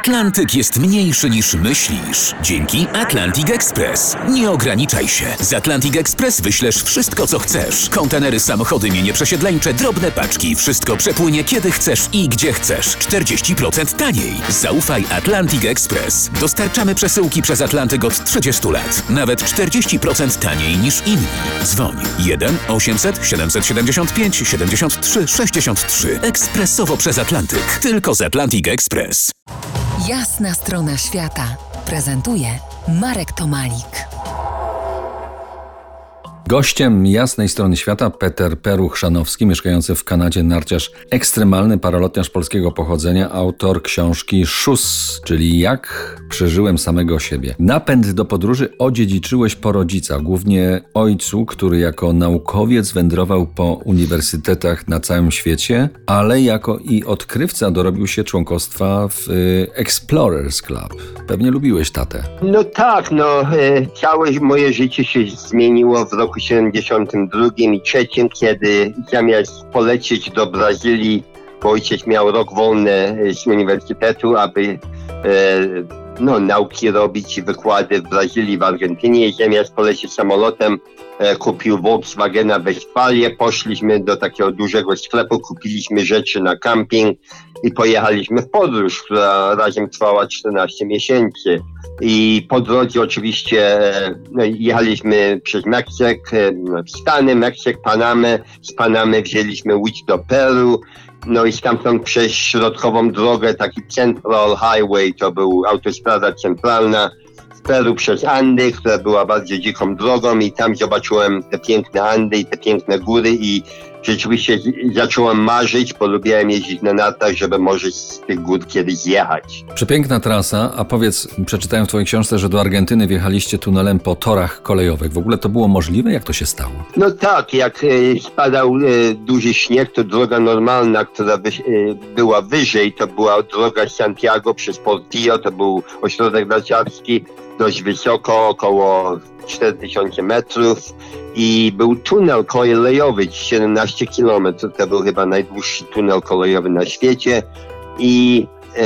Atlantyk jest mniejszy niż myślisz. Dzięki Atlantic Express. Nie ograniczaj się. Z Atlantic Express wyślesz wszystko, co chcesz. Kontenery, samochody, mienie przesiedleńcze, drobne paczki. Wszystko przepłynie kiedy chcesz i gdzie chcesz. 40% taniej. Zaufaj Atlantic Express. Dostarczamy przesyłki przez Atlantyk od 30 lat. Nawet 40% taniej niż inni. Dzwoń 1 800 775 73 63. Ekspresowo przez Atlantyk. Tylko z Atlantic Express. Jasna strona świata prezentuje Marek Tomalik. Gościem jasnej strony świata Peter Peruch-Szanowski, mieszkający w Kanadzie, narciarz ekstremalny, paralotniarz polskiego pochodzenia, autor książki Szus, czyli Jak przeżyłem samego siebie. Napęd do podróży odziedziczyłeś po rodzicach, głównie ojcu, który jako naukowiec wędrował po uniwersytetach na całym świecie, ale jako i odkrywca dorobił się członkostwa w Explorers Club. Pewnie lubiłeś tatę. No tak, całe moje życie się zmieniło w roku 72 i 3, kiedy zamiast polecieć do Brazylii, bo ojciec miał rok wolny z uniwersytetu, aby nauki robić i wykłady w Brazylii, w Argentynie. Zamiast polecieć samolotem, kupił Volkswagena Westfalię, poszliśmy do takiego dużego sklepu, kupiliśmy rzeczy na camping i pojechaliśmy w podróż, która razem trwała 14 miesięcy. I po drodze oczywiście jechaliśmy przez Meksyk, Stany, Meksyk, Panamę. Z Panamy wzięliśmy łódź do Peru. No i stamtąd przez środkową drogę, taki Central Highway, to był autostrada centralna, w Peru przez Andy, która była bardzo dziką drogą i tam zobaczyłem te piękne Andy i te piękne góry i rzeczywiście zacząłem marzyć, bo lubiłem jeździć na nartach, żeby może z tych gór kiedyś zjechać. Przepiękna trasa, a powiedz, przeczytałem w twojej książce, że do Argentyny wjechaliście tunelem po torach kolejowych. W ogóle to było możliwe? Jak to się stało? No tak, jak spadał duży śnieg, to droga normalna, która była wyżej, to była droga z Santiago przez Portillo, to był ośrodek narciarski, dość wysoko, około 4000 metrów i był tunel kolejowy, 17 kilometrów, to był chyba najdłuższy tunel kolejowy na świecie i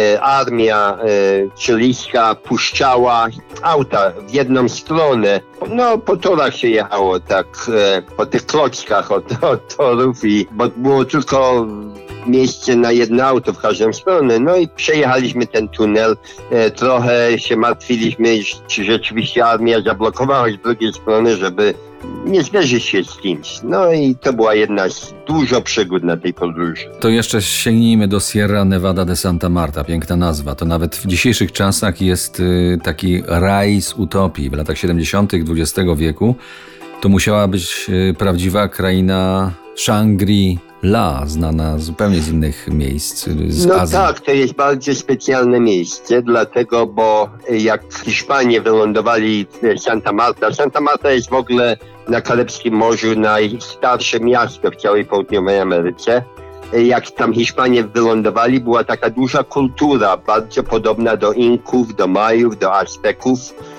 armia chilijska puszczała auta w jedną stronę. Po torach się jechało tak, po tych klockach od torów bo było tylko miejsce na jedno auto w każdą stronę. No i przejechaliśmy ten tunel. Trochę się martwiliśmy, czy rzeczywiście armia zablokowała z drugiej strony, żeby nie zderzyć się z kimś. No i to była jedna z dużo przygód na tej podróży. To jeszcze sięgnijmy do Sierra Nevada de Santa Marta. Piękna nazwa. To nawet w dzisiejszych czasach jest taki raj z utopii. W latach 70. XX wieku to musiała być prawdziwa kraina Shangri-La, znana zupełnie z innych miejsc, z Azji. Tak, to jest bardzo specjalne miejsce, dlatego, bo jak Hiszpanie wylądowali w Santa Marta jest w ogóle na Karibskim Morzu najstarsze miasto w całej południowej Ameryce. Jak tam Hiszpanie wylądowali, była taka duża kultura, bardzo podobna do Inków, do Majów, do Azteków.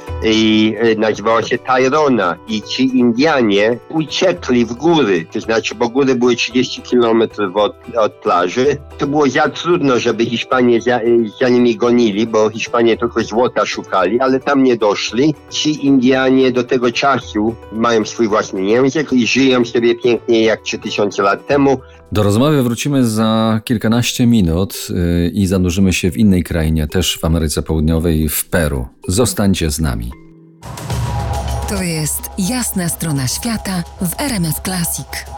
I nazywała się Tairona i ci Indianie uciekli w góry, to znaczy, bo góry były 30 kilometrów od plaży. To było za trudno, żeby Hiszpanie za nimi gonili, bo Hiszpanie tylko złota szukali, ale tam nie doszli. Ci Indianie do tego czasu mają swój własny język i żyją sobie pięknie jak 3000 lat temu. Do rozmowy wrócimy za kilkanaście minut i zanurzymy się w innej krainie, też w Ameryce Południowej, w Peru. Zostańcie z nami. To jest jasna strona świata w RMF Classic.